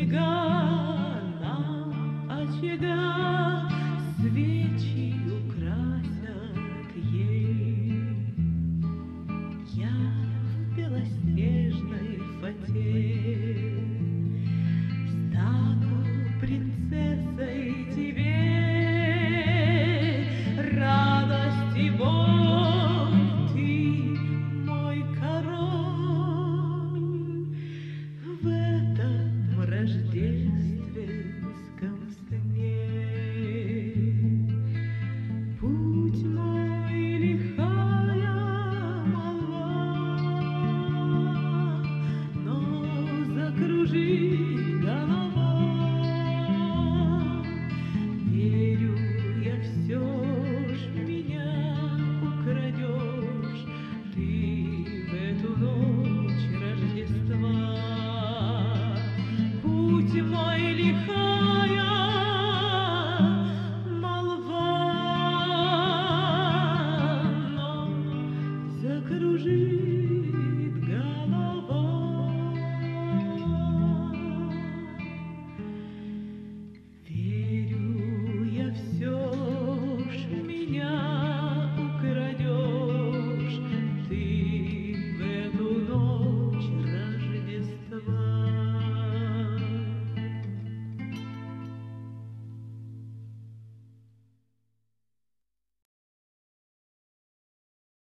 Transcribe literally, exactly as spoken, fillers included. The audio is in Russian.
снега на очагах свечи украсят ей. Я в белоснежной фате стану принцессой тебе. Радость и боль, ты мой король в этом рождественском сне. Путь мой лихая молва, но закружит голова. Верю я, все ж меня украдешь ты в эту ночь Рождества. Путь мой